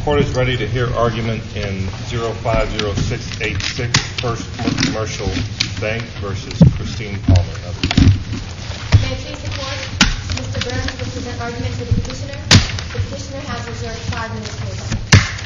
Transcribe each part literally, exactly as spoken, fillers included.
Court is ready to hear argument in zero five zero six eight six First Commercial Bank versus Christine Palmer. May it please the Court, Mister Burns will present argument for the petitioner. The petitioner has reserved five minutes for rebuttal.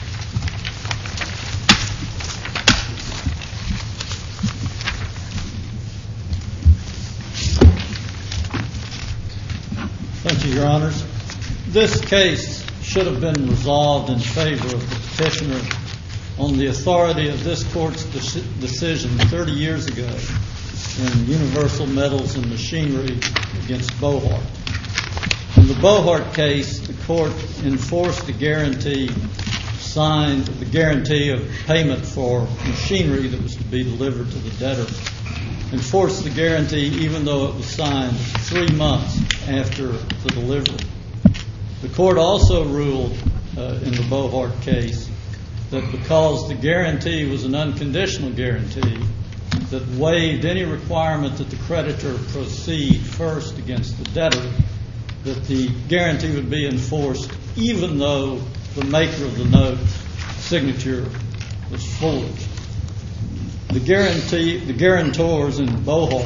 Thank you, Your Honors. This case should have been resolved in favor of the petitioner on the authority of this Court's de- decision thirty years ago in Universal Metals and Machinery against Bohart. In the Bohart case, the Court enforced the guarantee signed, the guarantee of payment for machinery that was to be delivered to the debtor, enforced the guarantee even though it was signed three months after the delivery. The Court also ruled uh, in the Bohart case that because the guarantee was an unconditional guarantee that waived any requirement that the creditor proceed first against the debtor, that the guarantee would be enforced even though the maker of the note signature was forged. The guarantee, the guarantors in Bohart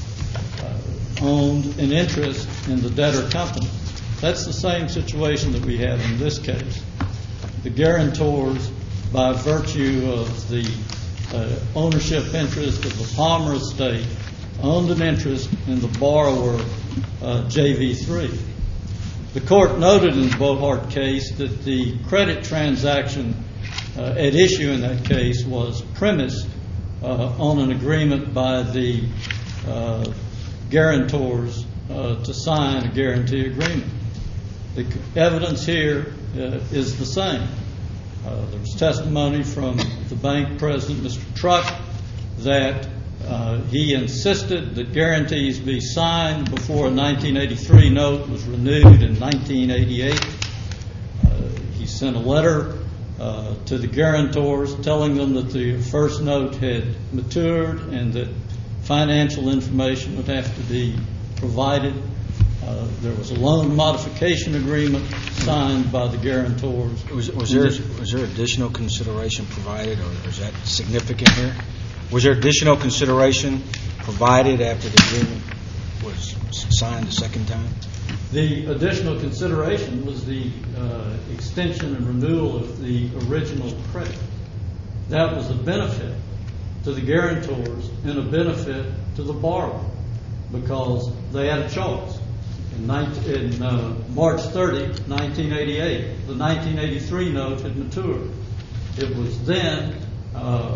uh, owned an interest in the debtor company. That's the same situation that we have in this case. The guarantors, by virtue of the uh, ownership interest of the Palmer estate, owned an interest in the borrower, uh, J V three. The Court noted in the Bohart case that the credit transaction uh, at issue in that case was premised uh, on an agreement by the uh, guarantors uh, to sign a guarantee agreement. The evidence here uh, is the same. Uh, there was testimony from the bank president, Mister Truck, that uh, he insisted that guarantees be signed before a nineteen eighty-three note was renewed in nineteen eighty-eight. Uh, he sent a letter uh, to the guarantors telling them that the first note had matured and that financial information would have to be provided. Uh, there was a loan modification agreement signed by the guarantors. Was, was there was there additional consideration provided, or is that significant here? Was there additional consideration provided after the agreement was signed the second time? The additional consideration was the uh, extension and renewal of the original credit. That was a benefit to the guarantors and a benefit to the borrower because they had a choice. In, nineteen, in uh, March thirtieth, nineteen eighty-eight, the nineteen eighty-three note had matured. It was then uh,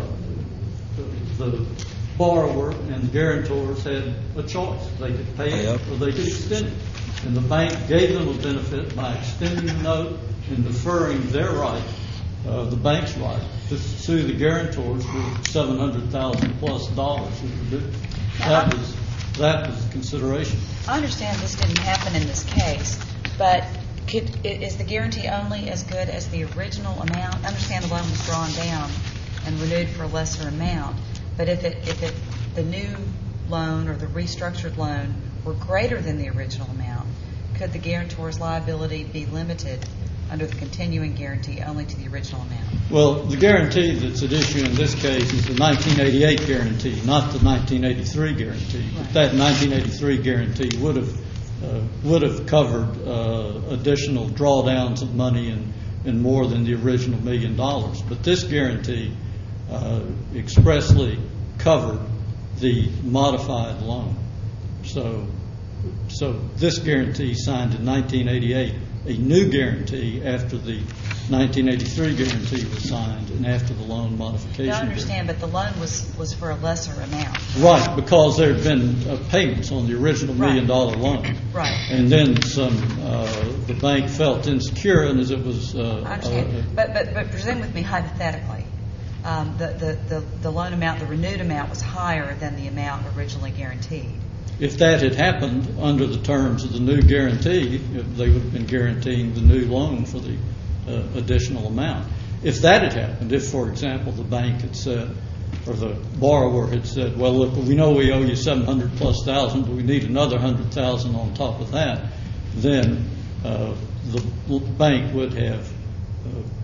the borrower and the guarantors had a choice. They could pay it or they could extend it. And the bank gave them a benefit by extending the note and deferring their right, uh, the bank's right, to sue the guarantors for seven hundred thousand dollars plus dollars. That was That was consideration. I understand this didn't happen in this case, but could, is the guarantee only as good as the original amount? I understand the loan was drawn down and renewed for a lesser amount, but if it if it the new loan or the restructured loan were greater than the original amount, could the guarantor's liability be limited under the continuing guarantee only to the original amount? Well, the guarantee that's at issue in this case is the nineteen eighty-eight guarantee, not the nineteen eighty-three guarantee. Right. But that nineteen eighty-three guarantee would have uh, would have covered uh, additional drawdowns of money in, in more than the original million dollars. But this guarantee uh, expressly covered the modified loan. So, so this guarantee signed in nineteen eighty-eight. A new guarantee after the nineteen eighty-three guarantee was signed and after the loan modification. I understand, but the loan was, was for a lesser amount. Right, because there had been uh, payments on the original Right. million dollar loan. Right. And then some, uh, the bank felt insecure, and as it was. Uh, I understand, uh, but, but but presume with me hypothetically, um, the, the, the, the loan amount, the renewed amount, was higher than the amount originally guaranteed. If that had happened under the terms of the new guarantee, they would have been guaranteeing the new loan for the uh, additional amount. If that had happened, if, for example, the bank had said, or the borrower had said, well, look, we know we owe you seven hundred plus thousand, but we need another one hundred thousand on top of that, then uh, the bank would have uh,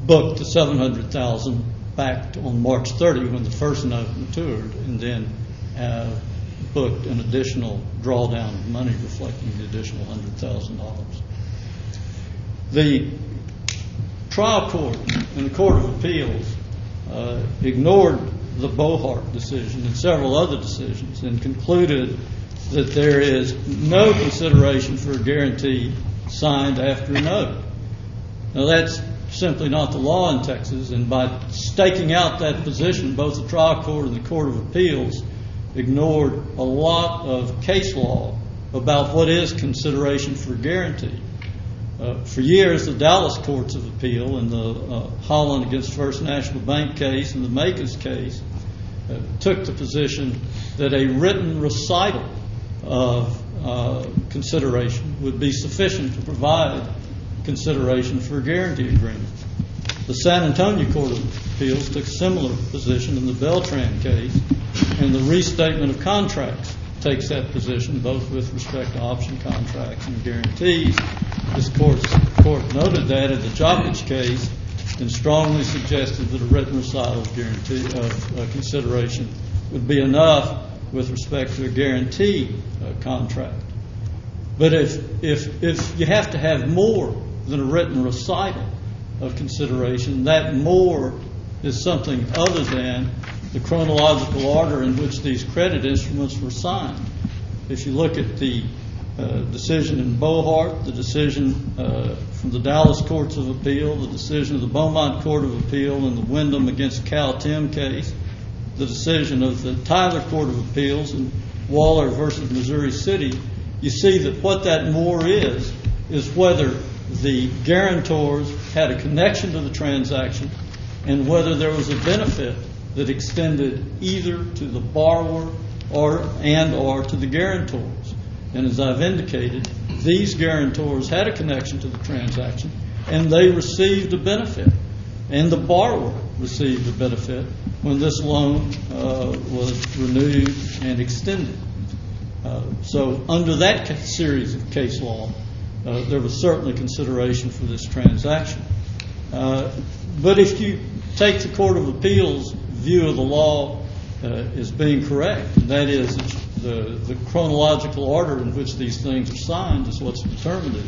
booked the seven hundred thousand dollars back on March thirtieth when the first note matured, and then uh, booked an additional drawdown of money reflecting the additional one hundred thousand dollars. The trial court and the Court of Appeals uh, ignored the Bohart decision and several other decisions and concluded that there is no consideration for a guarantee signed after a note. Now, that's simply not the law in Texas, and by staking out that position, both the trial court and the Court of Appeals ignored a lot of case law about what is consideration for guarantee. Uh, for years, the Dallas Courts of Appeal in the uh, Holland against First National Bank case and the Makers case uh, took the position that a written recital of uh, consideration would be sufficient to provide consideration for a guarantee agreement. The San Antonio Court of Appeals took a similar position in the Beltran case, and the restatement of contracts takes that position both with respect to option contracts and guarantees. This court, court noted that in the Jokic case and strongly suggested that a written recital of guarantee of uh, consideration would be enough with respect to a guarantee uh, contract. But if if if you have to have more than a written recital of consideration, that more is something other than the chronological order in which these credit instruments were signed. If you look at the uh, decision in Bohart, the decision uh, from the Dallas Courts of Appeal, the decision of the Beaumont Court of Appeal in the Wyndham against Cal Tim case, the decision of the Tyler Court of Appeals in Waller versus Missouri City, you see that what that more is, is whether the guarantors had a connection to the transaction and whether there was a benefit that extended either to the borrower or and or to the guarantors. And as I've indicated, these guarantors had a connection to the transaction and they received a benefit. And the borrower received a benefit when this loan uh, was renewed and extended. Uh, so under that ca- series of case law, uh, there was certainly consideration for this transaction. Uh, but if you take the Court of Appeals' view of the law uh, as being correct, and that is the, the chronological order in which these things are signed is what's determinative.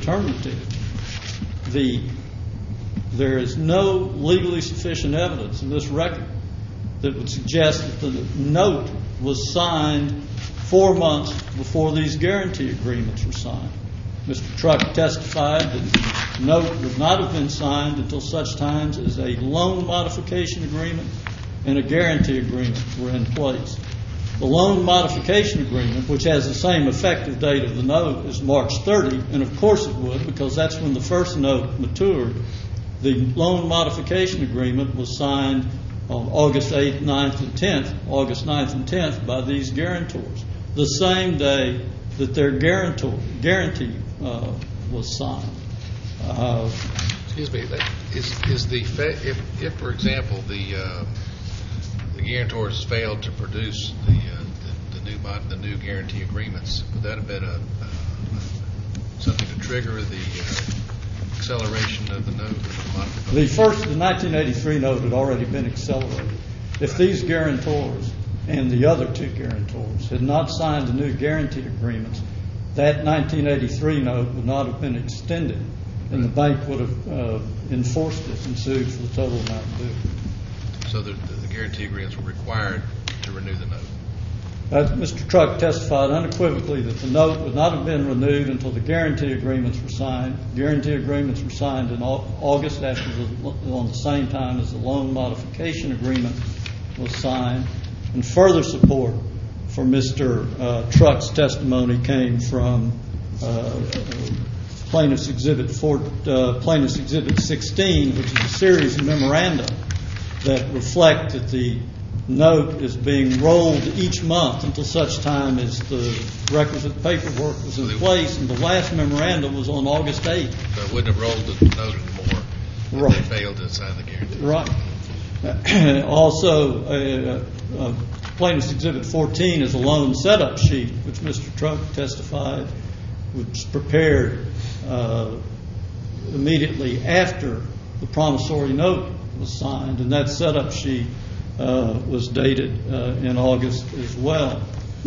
determinative. The, there is no legally sufficient evidence in this record that would suggest that the note was signed four months before these guarantee agreements were signed. Mister Truck testified that the note would not have been signed until such times as a loan modification agreement and a guarantee agreement were in place. The loan modification agreement, which has the same effective date of the note, is March thirtieth, and of course it would because that's when the first note matured. The loan modification agreement was signed on August eighth, ninth, and tenth, August ninth and tenth, by these guarantors, the same day that their guarantor, guarantee uh, was signed. Uh, Excuse me. That is, is the fa- if, if, for example, the uh, the guarantors failed to produce the uh, the, the new mod- the new guarantee agreements, would that have been a, uh, something to trigger the uh, acceleration of the note? Or the, the first, the nineteen eighty-three note had already been accelerated. If these guarantors and the other two guarantors had not signed the new guarantee agreements, that nineteen eighty-three note would not have been extended, and the bank would have uh, enforced it and sued for the total amount due. So the, the guarantee agreements were required to renew the note. Uh, Mister Truck testified unequivocally that the note would not have been renewed until the guarantee agreements were signed. Guarantee agreements were signed in August after the, on the same time as the loan modification agreement was signed. And further support for Mister Uh, Truck's testimony came from uh, Plaintiff's Exhibit four, uh, Plaintiff's Exhibit sixteen, which is a series of memoranda that reflect that the note is being rolled each month until such time as the requisite paperwork was in place, and the last memorandum was on August eighth. So it wouldn't have rolled the note anymore if Right. they failed to sign the guarantee. Right. Also, uh, uh, Plaintiff's Exhibit fourteen is a loan setup sheet, which Mister Truck testified was prepared uh, immediately after the promissory note was signed, and that setup sheet uh, was dated uh, in August as well.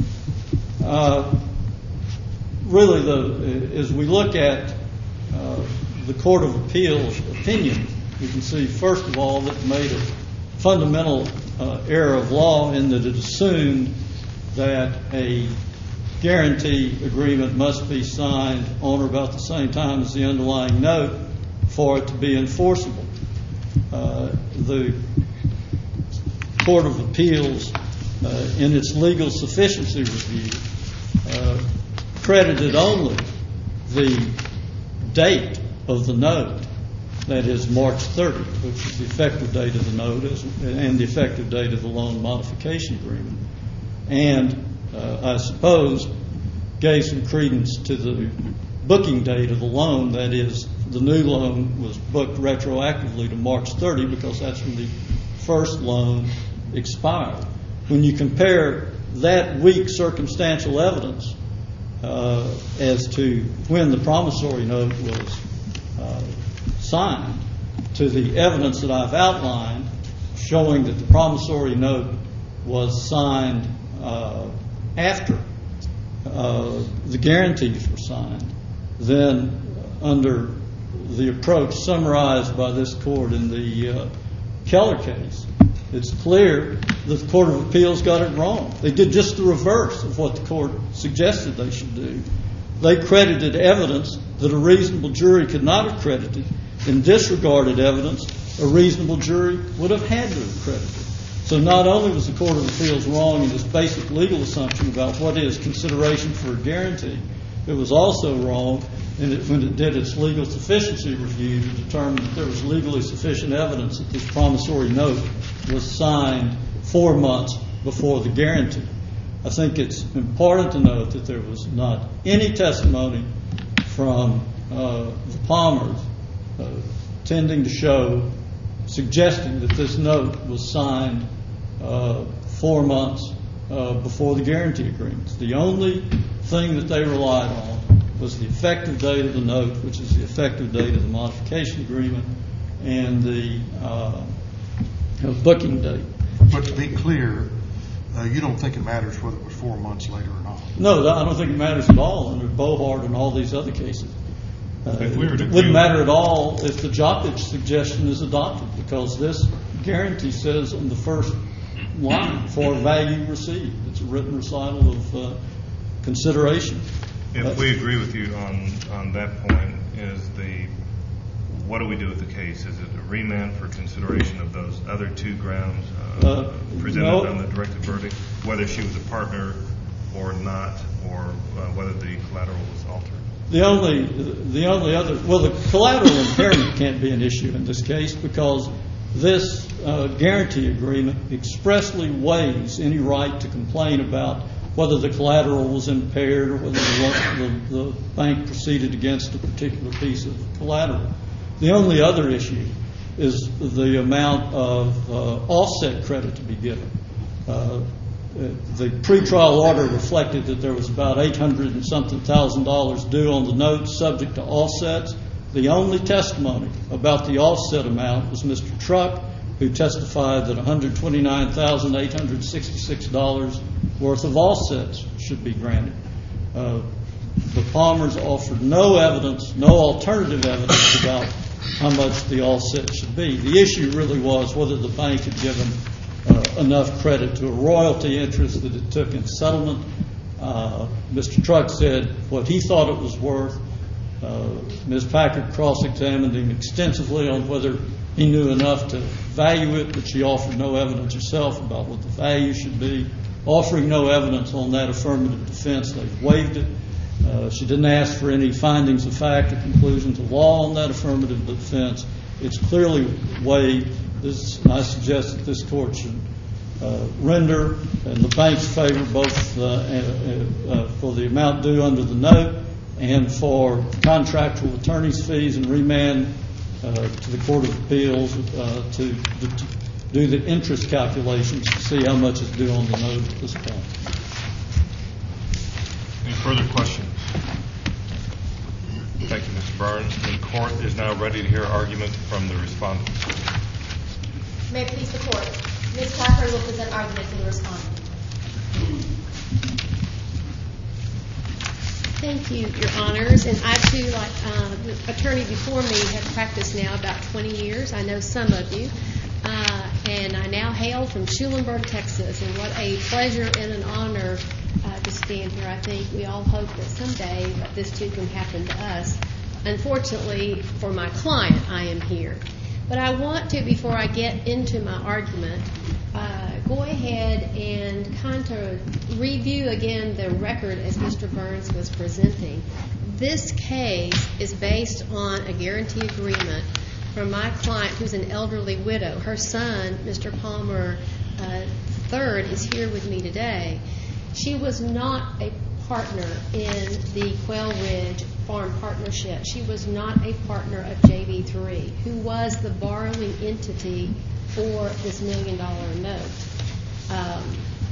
Uh, really, the, as we look at uh, the Court of Appeals opinion, we can see, first of all, that it made a fundamental uh, error of law in that it assumed that a guarantee agreement must be signed on or about the same time as the underlying note for it to be enforceable. Uh, the Court of Appeals, uh, in its legal sufficiency review, uh, credited only the date of the note, that is March thirtieth, which is the effective date of the note and the effective date of the loan modification agreement, and uh, I suppose gave some credence to the booking date of the loan, that is, the new loan was booked retroactively to March thirtieth because that's when the first loan expired. When you compare that weak circumstantial evidence uh, as to when the promissory note was uh, signed to the evidence that I've outlined showing that the promissory note was signed uh, after uh, the guarantees were signed, then under the approach summarized by this court in the uh, Keller case, it's clear that the Court of Appeals got it wrong. They did just the reverse of what the court suggested they should do. They credited evidence that a reasonable jury could not have credited and disregarded evidence a reasonable jury would have had to have credited. So not only was the Court of Appeals wrong in its basic legal assumption about what is consideration for a guarantee, it was also wrong in it when it did its legal sufficiency review to determine that there was legally sufficient evidence that this promissory note was signed four months before the guarantee. I think it's important to note that there was not any testimony from uh, the Palmers uh, tending to show, suggesting that this note was signed uh, four months uh, before the guarantee agreements. The only thing that they relied on was the effective date of the note, which is the effective date of the modification agreement, and the uh, booking date. But to be clear, uh, you don't think it matters whether it was four months later or not? No, I don't think it matters at all under Bohart and all these other cases. Uh, If we were to it wouldn't do- matter at all if the Jokic suggestion is adopted, because this guarantee says on the first line, for value received. It's a written recital of uh, consideration. If we agree with you on, on that point, is the, what do we do with the case? Is it a remand for consideration of those other two grounds uh, Uh, presented no. on the directed verdict, whether she was a partner or not, or uh, whether the collateral was altered? The only, the only other, well, the collateral impairment can't be an issue in this case because this uh, guarantee agreement expressly waives any right to complain about whether the collateral was impaired or whether the, the, the bank proceeded against a particular piece of collateral. The only other issue is the amount of uh, offset credit to be given. Uh, the pretrial order reflected that there was about eight hundred and something thousand dollars due on the note subject to offsets. The only testimony about the offset amount was Mister Truck, who testified that one hundred twenty-nine thousand eight hundred sixty-six dollars worth of offsets should be granted. Uh, the Palmers offered no evidence, no alternative evidence about how much the offset should be. The issue really was whether the bank had given uh, enough credit to a royalty interest that it took in settlement. Uh, Mister Truck said what he thought it was worth. Uh, Miz Packard cross-examined him extensively on whether he knew enough to value it, but she offered no evidence herself about what the value should be. Offering no evidence on that affirmative defense, they've waived it. Uh, she didn't ask for any findings of fact or conclusions of law on that affirmative defense. It's clearly waived. This, I suggest that this court should uh, render in the bank's favor both uh, uh, uh, for the amount due under the note and for contractual attorney's fees, and remand uh, to the Court of Appeals uh, to, to do the interest calculations to see how much is due on the note at this point. Any further questions? Thank you, Mister Burns. The court is now ready to hear argument from the respondents. May it please the court. Miz Clapper will present argument for the respondent. Thank you, Your Honors. And I, too, like uh, the attorney before me, have practiced now about twenty years. I know some of you. Uh, and I now hail from Schulenburg, Texas. And what a pleasure and an honor uh, to stand here. I think we all hope that someday this, too, can happen to us. Unfortunately, for my client, I am here. But I want to, before I get into my argument, uh, go ahead and kind of review again the record as Mister Burns was presenting. This case is based on a guarantee agreement from my client, who's an elderly widow. Her son, Mister Palmer uh, Third, is here with me today. She was not a partner in the Quail Ridge Farm Partnership. She was not a partner of J V three, who was the borrowing entity for this million dollar note. Um,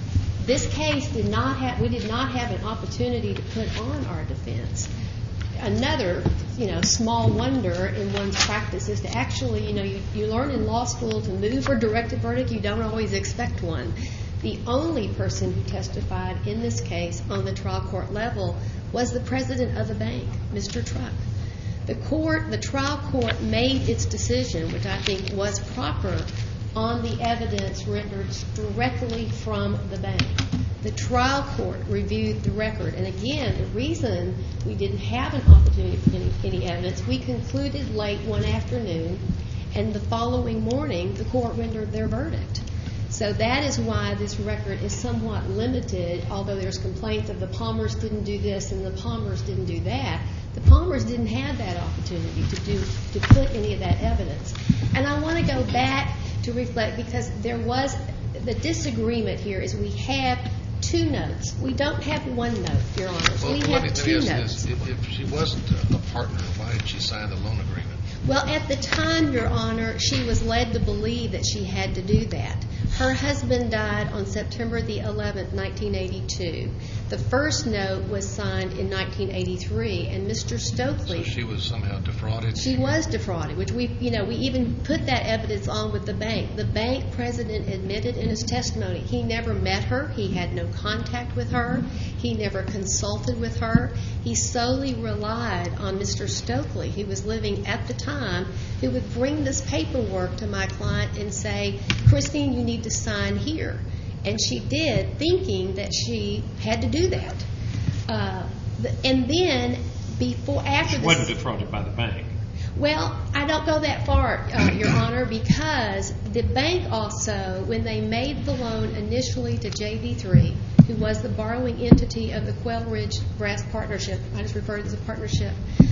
this case did not have, we did not have an opportunity to put on our defense. Another, you know, small wonder in one's practice is to actually, you know, you, you learn in law school to move for directed verdict. You don't always expect one. The only person who testified in this case on the trial court level was the president of the bank, Mister Truck. The court, the trial court made its decision, which I think was proper, on the evidence rendered directly from the bank. The trial court reviewed the record. And again, the reason we didn't have an opportunity for any, any evidence, we concluded late one afternoon, and the following morning, the court rendered their verdict. So that is why this record is somewhat limited, although there's complaints of the Palmers didn't do this and the Palmers didn't do that. The Palmers didn't have that opportunity to do to put any of that evidence. And I want to go back to reflect, because there was the disagreement here is we have two notes. We don't have one note, Your Honor. Well, we let have me, two let me ask notes. this. If, if she wasn't a, a partner, why did she sign the loan agreement? Well, at the time, Your Honor, she was led to believe that she had to do that. Her husband died on September the eleventh, nineteen eighty-two. The first note was signed in nineteen eighty-three, and Mister Stokely. So she was somehow defrauded? She was defrauded, which we, you know, we even put that evidence on with the bank. The bank president admitted in his testimony he never met her, he had no contact with her, he never consulted with her. He solely relied on Mister Stokely, who was living at the time, who would bring this paperwork to my client and say, Christine, you need to sign here. And she did, thinking that she had to do that. Uh, and then, before, after She this, wasn't defrauded by the bank. well, I don't go that far, uh, Your Honor, because the bank also, when they made the loan initially to J V three, who was the borrowing entity of the Quail Ridge Brass Partnership, I just referred to it as a partnership,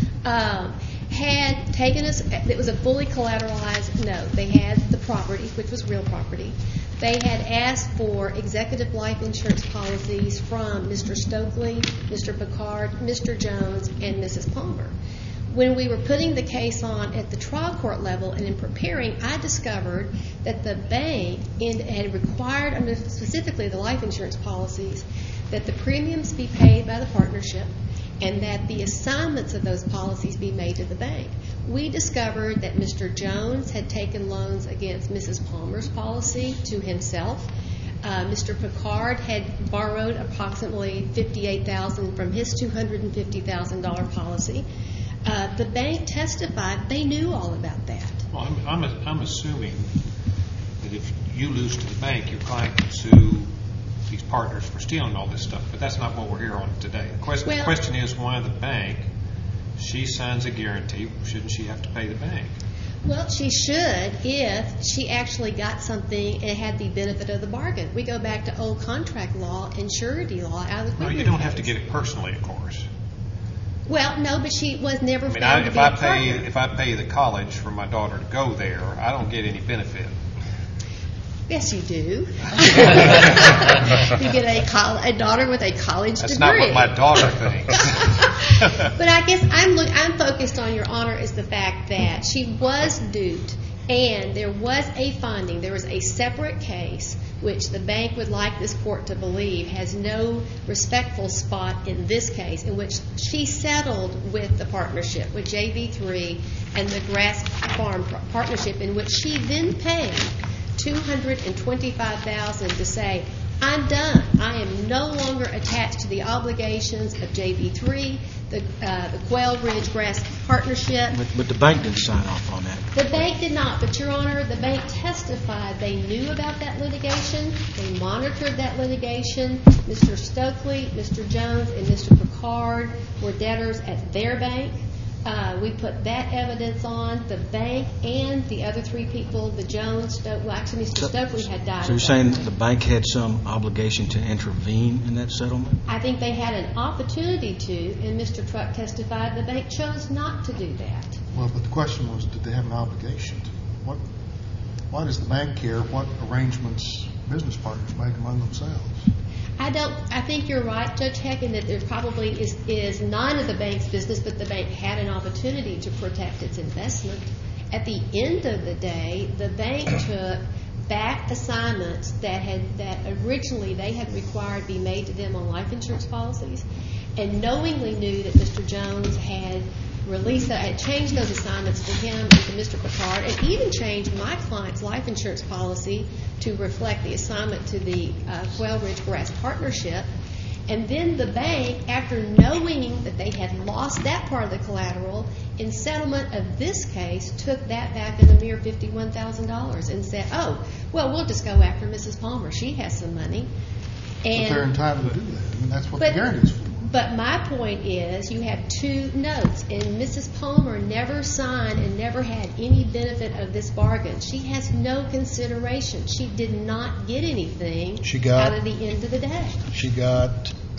um, had taken us, it was a fully collateralized note. They had the property, which was real property. They had asked for executive life insurance policies from Mister Stokely, Mister Picard, Mister Jones, and Missus Palmer. When we were putting the case on at the trial court level and in preparing, I discovered that the bank in, had required, under specifically the life insurance policies, that the premiums be paid by the partnership and that the assignments of those policies be made to the bank. We discovered that Mister Jones had taken loans against Missus Palmer's policy to himself. Uh, Mister Picard had borrowed approximately fifty-eight thousand dollars from his two hundred fifty thousand dollars policy. Uh, the bank testified they knew all about that. Well, I'm, I'm, I'm assuming that if you lose to the bank, your client can sue these partners for stealing all this stuff, but that's not what we're here on today. The question, Well, the question is, why the bank? She signs a guarantee. Shouldn't she have to pay the bank? Well, she should if she actually got something and had the benefit of the bargain. We go back to old contract law and surety law out of the No, you don't have to get it personally, of course. Well, no, but she was never I mean, found I, to if be I a pay partner. if I pay the college for my daughter to go there, I don't get any benefit. Yes, you do. You get a, col- a daughter with a college That's degree. not what my daughter thinks. But I guess I'm look, I'm focused on, Your Honor, is the fact that she was duped, and there was a finding. There was a separate case which the bank would like this court to believe has no respectful spot in this case, in which she settled with the partnership, with J V three and the Grass Farm partnership, in which she then paid two hundred twenty-five thousand dollars to say, I'm done. I am no longer attached to the obligations of J V three, the, uh, the Quail Ridge Grass Partnership. But, but the bank didn't sign off on that. The bank did not, but Your Honor, the bank testified they knew about that litigation. They monitored that litigation. Mister Stokely, Mister Jones, and Mister Picard were debtors at their bank. Uh, we put that evidence on. The bank and the other three people, the Jones, Stokely, well, actually Mister So, Stokely had died. so you're at saying that time. the bank had some obligation to intervene in that settlement? I think they had an opportunity to, and Mister Truck testified the bank chose not to do that. Well, but the question was, did they have an obligation to? What? Why does the bank care what arrangements business partners make among themselves? I don't. I think you're right, Judge Hecken, that there probably is, is none of the bank's business, but the bank had an opportunity to protect its investment. At the end of the day, the bank took back assignments that had that originally they had required be made to them on life insurance policies, and knowingly knew that Mister Jones had released that, had changed those assignments to him and to Mister Picard, and even changed my client's life insurance policy to reflect the assignment to the uh, Quail Ridge Grass Partnership. And then the bank, after knowing that they had lost that part of the collateral, in settlement of this case, took that back in a mere fifty-one thousand dollars and said, oh, well, we'll just go after Missus Palmer. She has some money. And But they're entitled to do that. I mean, that's what But- the guarantee is for. But my point is, you have two notes, and Missus Palmer never signed and never had any benefit of this bargain. She has no consideration. She did not get anything She got- out of the end of the day. She got,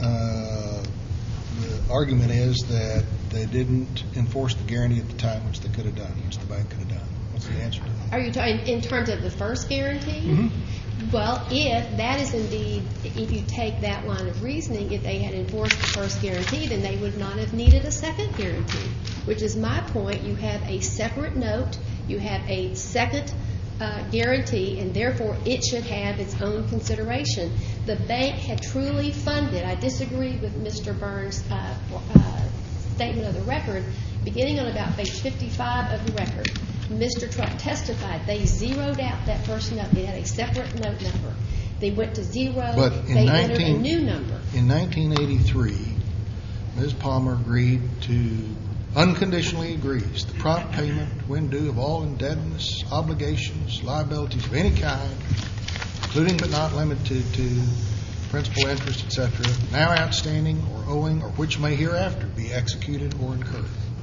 uh, the argument is that they didn't enforce the guarantee at the time, which they could have done, which the bank could have done. What's the answer to that? Are you talking in terms of the first guarantee? Mhm. Well, if that is indeed, if you take that line of reasoning, if they had enforced the first guarantee, then they would not have needed a second guarantee, which is my point. You have a separate note, you have a second uh, guarantee, and therefore it should have its own consideration. The bank had truly funded. I disagree with Mister Burns' uh, uh, statement of the record, beginning on about page fifty-five of the record. Mister Truck testified they zeroed out that first note. They had a separate note number. They went to zero. But in they entered a nineteen new number. In nineteen eighty-three, Miz Palmer agreed to, unconditionally agrees, the prompt payment when due of all indebtedness, obligations, liabilities of any kind, including but not limited to principal, interest, et cetera, now outstanding or owing or which may hereafter be executed or incurred.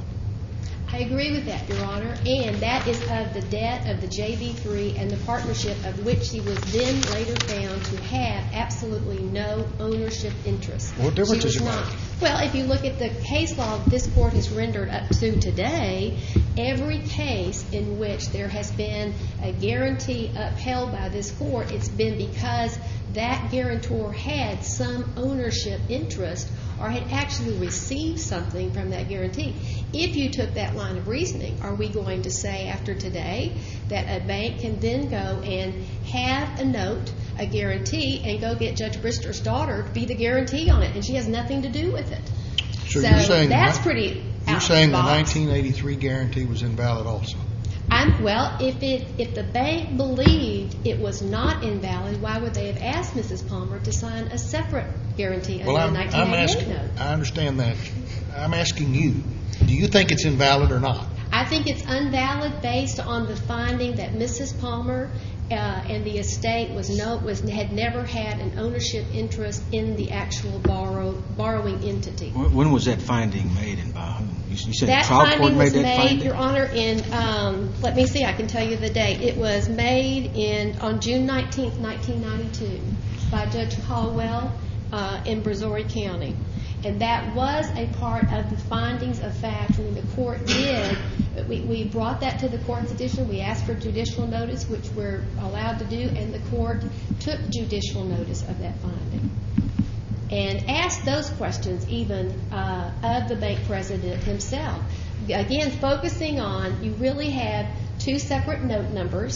I agree with that, Your Honor, and that is of the debt of the J V three and the partnership of which he was then later found to have absolutely no ownership interest. What difference She was does it not. make? Well, if you look at the case law this Court has rendered up to today, every case in which there has been a guarantee upheld by this Court, it's been because that guarantor had some ownership interest or had actually received something from that guarantee. If you took that line of reasoning, are we going to say after today that a bank can then go and have a note, a guarantee, and go get Judge Brister's daughter to be the guarantee on it, and she has nothing to do with it? So you're saying that's the- pretty You're out saying of the the box. nineteen eighty-three guarantee was invalid also? I'm, well, if it if the bank believed it was not invalid, why would they have asked Missus Palmer to sign a separate guarantee Well, under I'm, the I'm nineteen asking, eighty-eight note? I understand that. I'm asking you, do you think it's invalid or not? I think it's invalid based on the finding that Missus Palmer uh, and the estate was no was had never had an ownership interest in the actual borrow, borrowing entity. When when was that finding made and by whom? You you said the That trial court finding made was that made, finding? Your Honor, in, um, let me see, I can tell you the date. It was made in, on June nineteenth, nineteen ninety-two, by Judge Caldwell uh, in Brazoria County. And that was a part of the findings of fact when the court did. We, we brought that to the court's attention. We asked for judicial notice, which we're allowed to do, and the court took judicial notice of that finding and asked those questions even uh, of the bank president himself. Again, focusing on, you really have two separate note numbers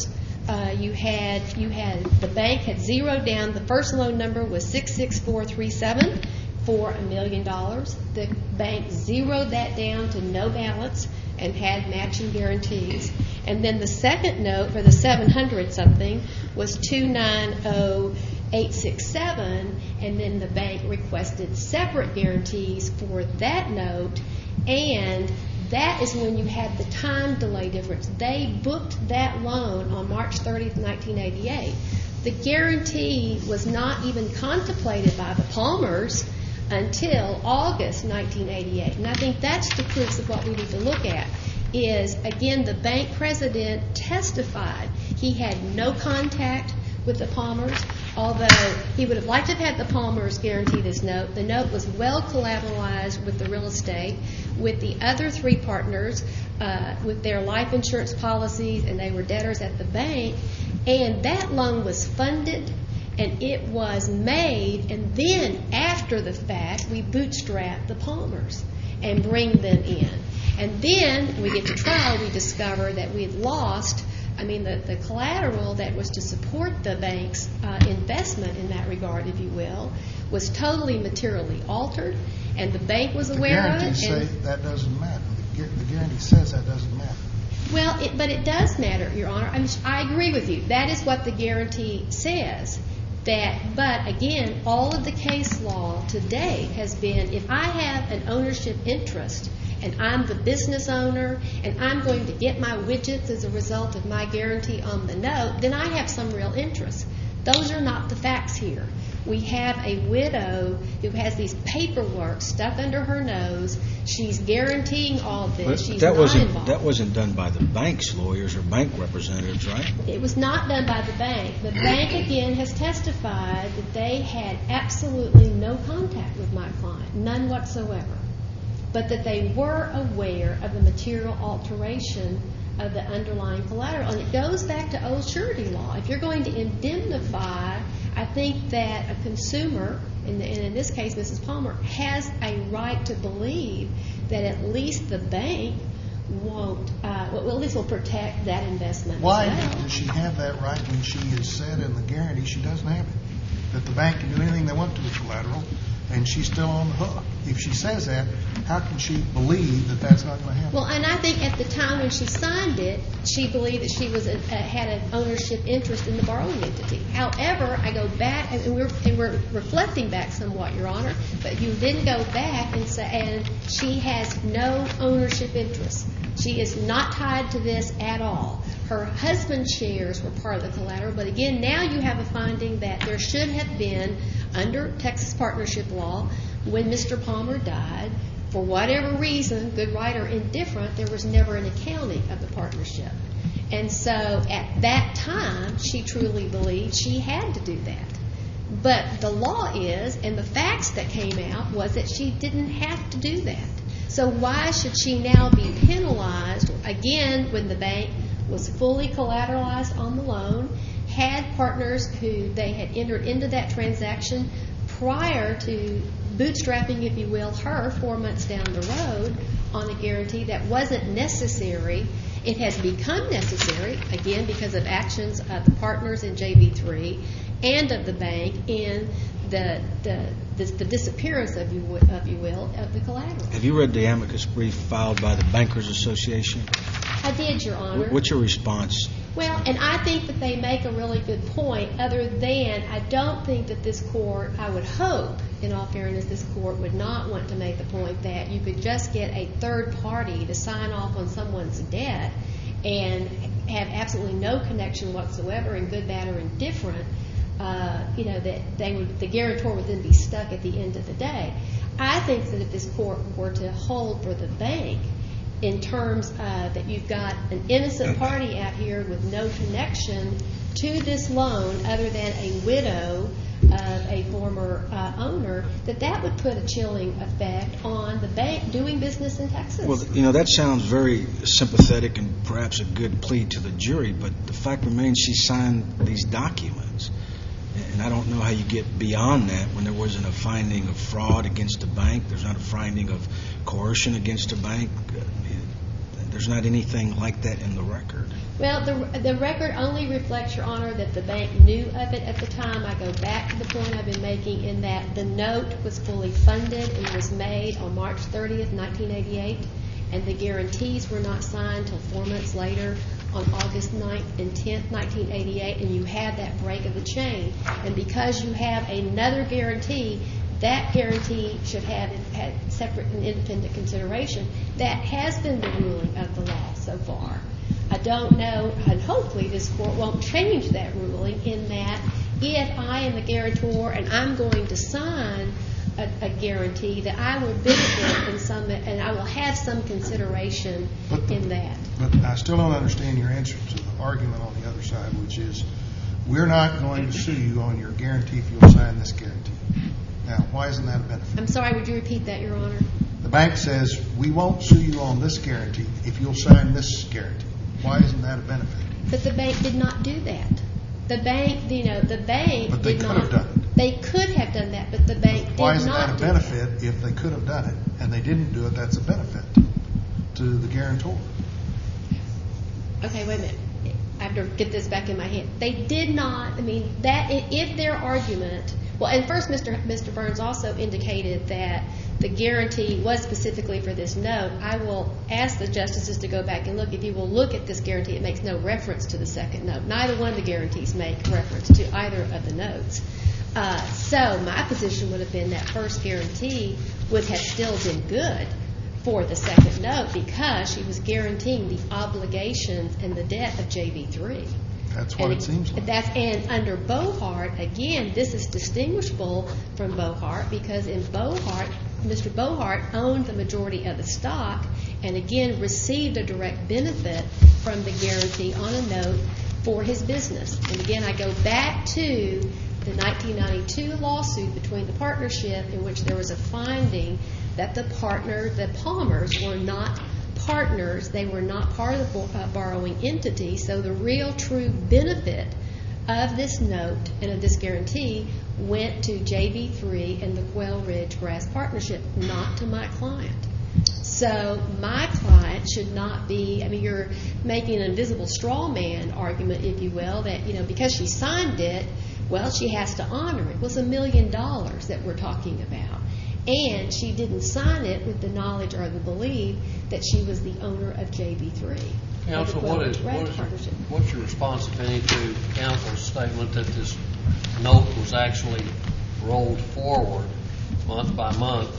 uh, you had you had the bank had zeroed down. The first loan number was six six four three seven for a million dollars. The bank zeroed that down to no balance and had matching guarantees. And then the second note for the seven hundred something was two nine zero eight six seven, and then the bank requested separate guarantees for that note, and that is when you had the time delay difference. They booked that loan on March thirtieth, nineteen eighty-eight. The guarantee was not even contemplated by the Palmers until August nineteen eighty-eight. And I think that's the proofs of what we need to look at is, again, the bank president testified he had no contact with the Palmers, although he would have liked to have had the Palmers guarantee this note. The note was well collateralized with the real estate, with the other three partners, uh, with their life insurance policies, and they were debtors at the bank. And that loan was funded, and it was made, and then after the fact, we bootstrap the Palmers and bring them in. And then when we get to trial, we discover that we had lost, I mean, the, the collateral that was to support the bank's uh, investment in that regard, if you will, was totally materially altered, and the bank was aware of it. The guarantee say that doesn't matter. The, the guarantee says that doesn't matter. Well, it, but it does matter, Your Honor. I mean, I agree with you. That is what the guarantee says. That, but again, all of the case law today has been, if I have an ownership interest and I'm the business owner and I'm going to get my widgets as a result of my guarantee on the note, then I have some real interest. Those are not the facts here. We have a widow who has these paperwork stuck under her nose. She's guaranteeing all this. But She's that not wasn't involved. that wasn't done by the bank's lawyers or bank representatives, right? It was not done by the bank. The bank, again, has testified that they had absolutely no contact with my client, none whatsoever, but that they were aware of the material alteration of the underlying collateral. And it goes back to old surety law. If you're going to indemnify, I think that a consumer, and in this case Missus Palmer, has a right to believe that at least the bank won't, uh, well, at least will protect that investment. Why as well. does she have that right when she has said in the guarantee she doesn't have it? That the bank can do anything they want to with collateral, and she's still on the hook. If she says that, how can she believe that that's not going to happen? Well, and I think at the time when she signed it, she believed that she was a, a, had an ownership interest in the borrowing entity. However, I go back, and we're, and we're reflecting back somewhat, Your Honor, but you then go back and say, and she has no ownership interest. She is not tied to this at all. Her husband's shares were part of the collateral, but again, now you have a finding that there should have been, under Texas partnership law, when Mister Palmer died, for whatever reason, good, right, or indifferent, there was never an accounting of the partnership. And so at that time, she truly believed she had to do that. But the law is, and the facts that came out, was that she didn't have to do that. So why should she now be penalized, again, when the bank was fully collateralized on the loan, had partners who they had entered into that transaction prior to bootstrapping, if you will, her four months down the road on a guarantee that wasn't necessary. It has become necessary, again, because of actions of the partners in J B three and of the bank in the the, the, the disappearance, of you, of you will, of the collateral. Have you read the amicus brief filed by the Bankers Association? I did, Your Honor. What's your response? Well, and I think that they make a really good point, other than I don't think that this court, I would hope, in all fairness, this court would not want to make the point that you could just get a third party to sign off on someone's debt and have absolutely no connection whatsoever, and good, bad, or indifferent, uh, you know, that they would, the guarantor would then be stuck at the end of the day. I think that if this court were to hold for the bank, in terms of that you've got an innocent party out here with no connection to this loan other than a widow of a former uh, owner, that that would put a chilling effect on the bank doing business in Texas. Well, you know, that sounds very sympathetic and perhaps a good plea to the jury, but the fact remains she signed these documents. And I don't know how you get beyond that when there wasn't a finding of fraud against the bank. There's not a finding of coercion against the bank. There's not anything like that in the record. Well, the, the record only reflects, Your Honor, that the bank knew of it at the time. I go back to the point I've been making in that the note was fully funded and was made on March thirtieth, nineteen eighty-eight, and the guarantees were not signed until four months later on August ninth and tenth, nineteen eighty-eight, and you had that break of the chain. And because you have another guarantee, that guarantee should have had separate and independent consideration. That has been the ruling of the law so far. I don't know, and hopefully this court won't change that ruling in that if I am the guarantor and I'm going to sign a, a guarantee, that I will benefit in some, and I will have some consideration but the, in that. But I still don't understand your answer to the argument on the other side, which is we're not going to sue you on your guarantee if you'll sign this guarantee. Now, why isn't that a benefit? I'm sorry, would you repeat that, Your Honor? The bank says we won't sue you on this guarantee if you'll sign this guarantee. Why isn't that a benefit? But the bank did not do that. The bank, you know, the bank But they did could not. have done it. They could have done that, but the bank did not. Why isn't that a do benefit if they could have done it and they didn't do it? That's a benefit to the guarantor. Okay, wait a minute. I have to get this back in my head. They did not. I mean, that if their argument. Well, and first, Mister Mister Burns also indicated that the guarantee was specifically for this note. I will ask the justices to go back and look. If you will look at this guarantee, it makes no reference to the second note. Neither one of the guarantees make reference to either of the notes. Uh, so my position would have been that first guarantee would have still been good for the second note because she was guaranteeing the obligations and the debt of J V three. That's what and it seems like. That's, and under Bohart, again, this is distinguishable from Bohart because in Bohart, Mister Bohart owned the majority of the stock and, again, received a direct benefit from the guarantee on a note for his business. And, again, I go back to the nineteen ninety-two lawsuit between the partnership in which there was a finding that the partner, the Palmers, were not partners. They were not part of the borrowing entity. So the real true benefit of this note and of this guarantee went to J V three and the Quail Ridge Grass Partnership, not to my client. So my client should not be, I mean, you're making an invisible straw man argument, if you will, that, you know, because she signed it, well, she has to honor it. It was a million dollars that we're talking about. And she didn't sign it with the knowledge or the belief that she was the owner of J V three. Counsel, what is, what is your, what's your response, if any, to counsel's statement that this note was actually rolled forward month by month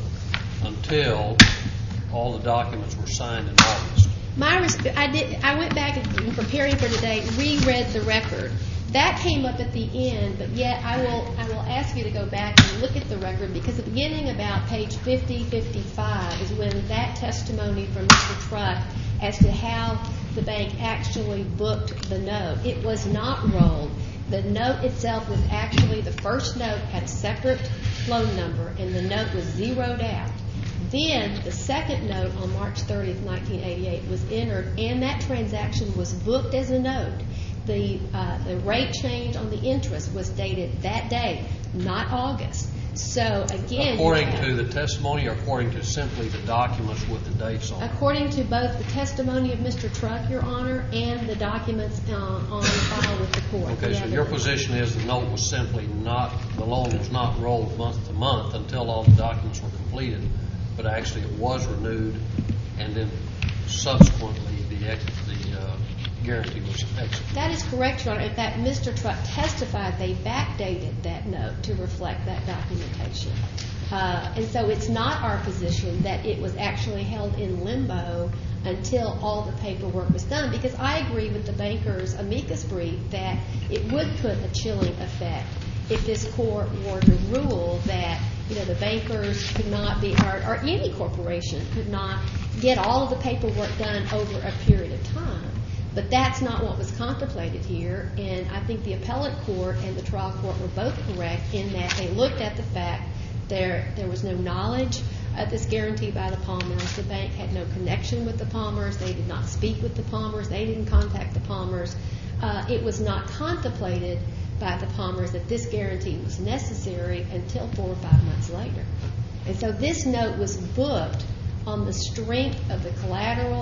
until all the documents were signed in August? My, I did. I went back and preparing for today, reread the record. That came up at the end, but yet I will I will ask you to go back and look at the record because at the beginning about page fifty, fifty-five is when that testimony from Mister Truck as to how the bank actually booked the note. It was not rolled. The note itself was actually, the first note had a separate loan number and the note was zeroed out. Then the second note on March thirtieth, nineteen eighty-eight was entered and that transaction was booked as a note. The, uh, the rate change on the interest was dated that day, not August. So, again... According have, to the testimony or according to simply the documents with the dates on them? According to both the testimony of Mister Truck, Your Honor, and the documents uh, on file with the court. Okay, so your position is the note was simply not, the loan was not rolled month to month until all the documents were completed, but actually it was renewed and then subsequently the, the uh, guarantee was executed. That is correct, Your Honor. In fact, Mister Truck testified they backdated that note to reflect that documentation. Uh, and so it's not our position that it was actually held in limbo until all the paperwork was done, because I agree with the banker's amicus brief that it would put a chilling effect if this court were to rule that, you know, the bankers could not be, or, or any corporation could not get all of the paperwork done over a period of time. But that's not what was contemplated here, and I think the appellate court and the trial court were both correct in that they looked at the fact there there was no knowledge of this guarantee by the Palmers. The bank had no connection with the Palmers. They did not speak with the Palmers. They didn't contact the Palmers. Uh, it was not contemplated by the Palmers that this guarantee was necessary until four or five months later. And so this note was booked on the strength of the collateral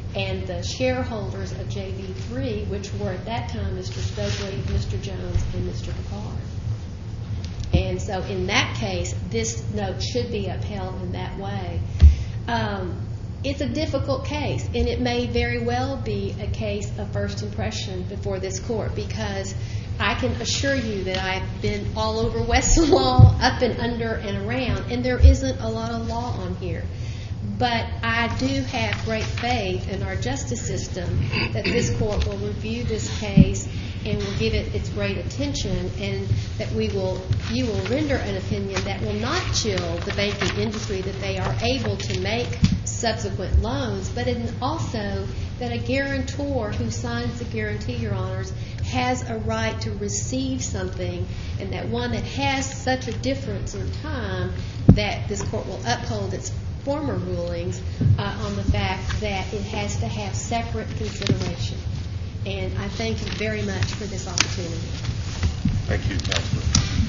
and the shareholders of J V three, which were at that time Mister Stokely, Mister Jones, and Mister Picard. And so in that case, this note should be upheld in that way. Um, it's a difficult case, and it may very well be a case of first impression before this court, because I can assure you that I've been all over Westlaw, up and under and around, and there isn't a lot of law on here. But I do have great faith in our justice system that this court will review this case and will give it its great attention, and that we will, you will render an opinion that will not chill the banking industry, that they are able to make subsequent loans, but in also that a guarantor who signs the guarantee, Your Honors, has a right to receive something, and that one that has such a difference in time that this court will uphold its former rulings uh, on the fact that it has to have separate consideration. And I thank you very much for this opportunity. Thank you, Counselor.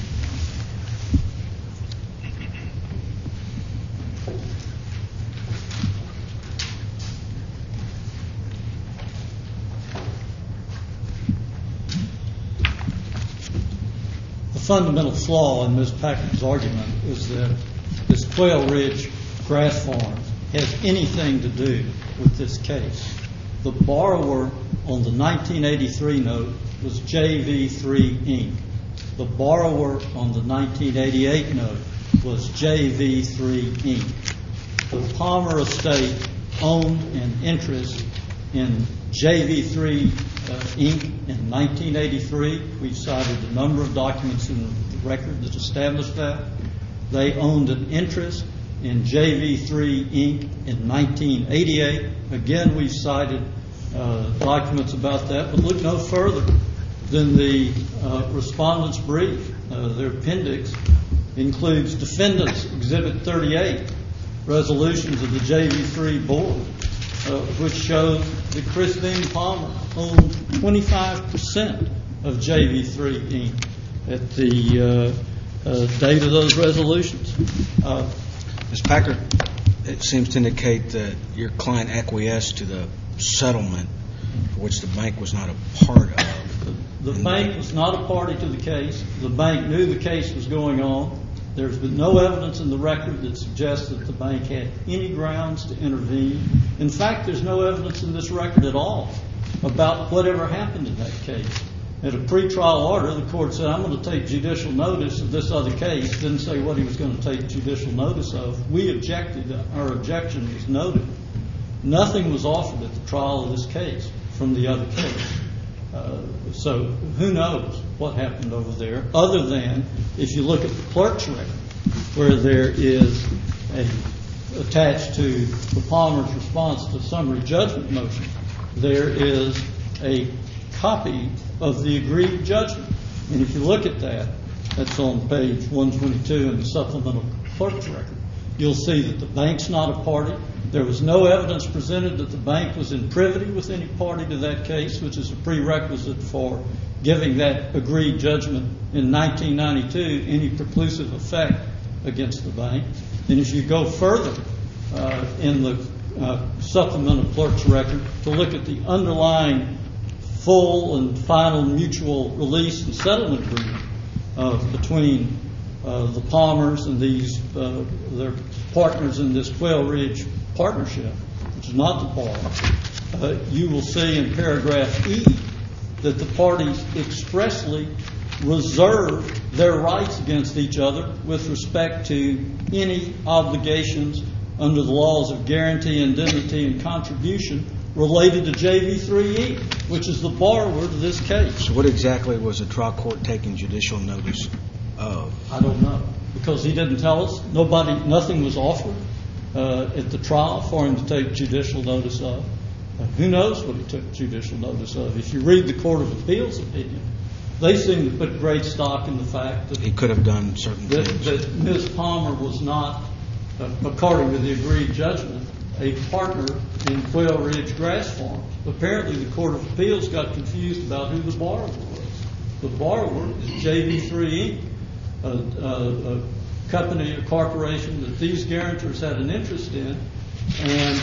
The fundamental flaw in Miz Packett's argument is that this Quail Ridge Grass Farm has anything to do with this case. The borrower on the nineteen eighty-three note was J V three Incorporated. The borrower on the nineteen eighty-eight note was J V three Incorporated. The Palmer estate owned an interest in J V three uh, Incorporated in nineteen eighty-three. We've cited a number of documents in the record that establish that. They owned an interest in J V three Incorporated in nineteen eighty-eight. Again, we've cited uh, documents about that, but look no further than the uh, respondent's brief. Uh, their appendix includes Defendant's Exhibit thirty-eight, resolutions of the J V three board, uh, which shows that Christine Palmer owned twenty-five percent of J V three Incorporated at the uh, uh, date of those resolutions. Uh, Miz Packard, it seems to indicate that your client acquiesced to the settlement for which the bank was not a part of. The, the bank was not a party to the case. The bank knew the case was going on. There's been no evidence in the record that suggests that the bank had any grounds to intervene. In fact, there's no evidence in this record at all about whatever happened in that case. At a pretrial order, the court said, I'm going to take judicial notice of this other case. Didn't say what he was going to take judicial notice of. We objected. Our objection was noted. Nothing was offered at the trial of this case from the other case. Uh, so who knows what happened over there, other than if you look at the clerk's record, where there is a, attached to the Palmer's response to summary judgment motion, there is a copy of the agreed judgment. And if you look at that, that's on page one twenty-two in the supplemental clerk's record, you'll see that the bank's not a party. There was no evidence presented that the bank was in privity with any party to that case, which is a prerequisite for giving that agreed judgment in nineteen ninety-two any preclusive effect against the bank. And if you go further uh, in the uh, supplemental clerk's record to look at the underlying full and final mutual release and settlement agreement uh, between uh, the Palmers and these uh, their partners in this Quail Ridge partnership, which is not the bar, uh, you will see in paragraph E that the parties expressly reserve their rights against each other with respect to any obligations under the laws of guarantee, indemnity, and contribution related to J V three E, which is the borrower to this case. So what exactly was the trial court taking judicial notice of? I don't know, because he didn't tell us. Nobody, nothing was offered uh, at the trial for him to take judicial notice of. Uh, who knows what he took judicial notice of? If you read the Court of Appeals opinion, they seem to put great stock in the fact that he could have done certain that, things. that Miz Palmer was not, uh, according to the agreed judgment, a partner in Quail Ridge Grass Farm. Apparently, the Court of Appeals got confused about who the borrower was. The borrower is J V three Incorporated, a, a, a company, a corporation that these guarantors had an interest in, and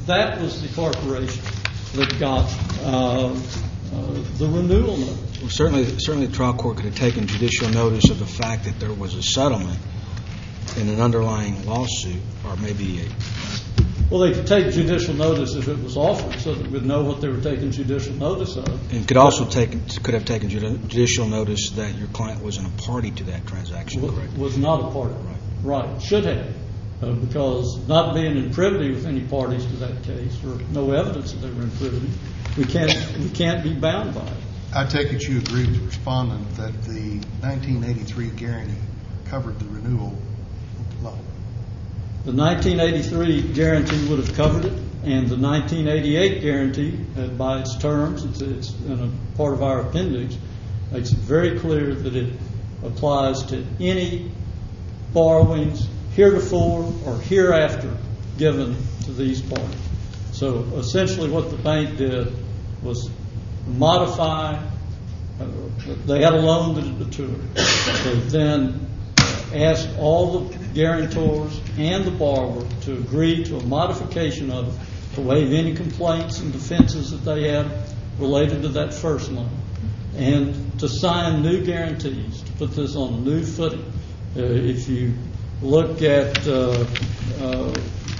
that was the corporation that got uh, uh, the renewal notice. Well, certainly, certainly the trial court could have taken judicial notice of the fact that there was a settlement in an underlying lawsuit, or maybe a... Well, they could take judicial notice if it was offered, so that we'd know what they were taking judicial notice of. And could also take, could have taken judicial notice that your client wasn't a party to that transaction, W- correct? Was not a party. Right. Right. Should have. Uh, because not being in privity with any parties to that case, or no evidence that they were in privity, we can't, we can't be bound by it. I take it you agree with the respondent that the nineteen eighty-three guarantee covered the renewal loan. The nineteen eighty-three guarantee would have covered it, and the nineteen eighty-eight guarantee, uh, by its terms, it's, it's in a part of our appendix, makes it very clear that it applies to any borrowings heretofore or hereafter given to these parties. So essentially what the bank did was modify, uh, they had a loan that had matured. They then asked all the guarantors and the borrower to agree to a modification of it to waive any complaints and defenses that they had related to that first loan, and to sign new guarantees, to put this on a new footing. Uh, if you look at uh, uh,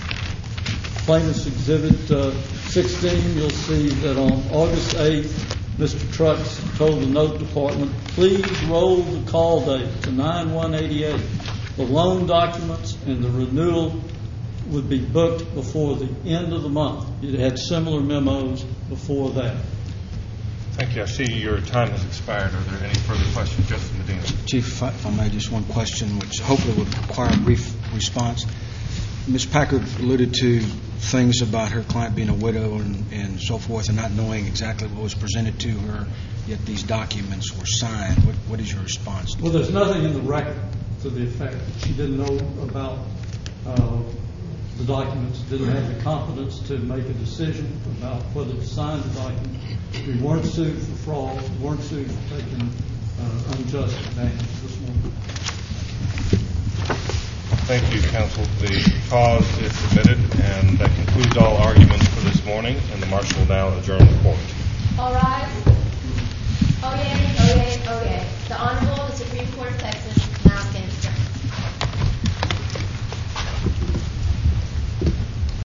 Plaintiff's Exhibit uh, sixteen, you'll see that on August eighth, Mister Trucks told the note department, please roll the call date to nine one eighty-eight. The loan documents and the renewal would be booked before the end of the month. It had similar memos before that. Thank you. I see your time has expired. Are there any further questions? Justice Medina. Chief, if I, if I may, just one question, which hopefully would require a brief response. Miz Packard alluded to things about her client being a widow and, and so forth, and not knowing exactly what was presented to her, yet these documents were signed. What, what is your response to Well, that? there's nothing in the record to the effect that she didn't know about uh, the documents, didn't have the competence to make a decision about whether to sign the document. We weren't sued for fraud, we weren't sued for taking uh, unjust advantage this morning. Thank you, counsel. The cause is submitted, and that concludes all arguments for this morning, and the marshal will now adjourn the court.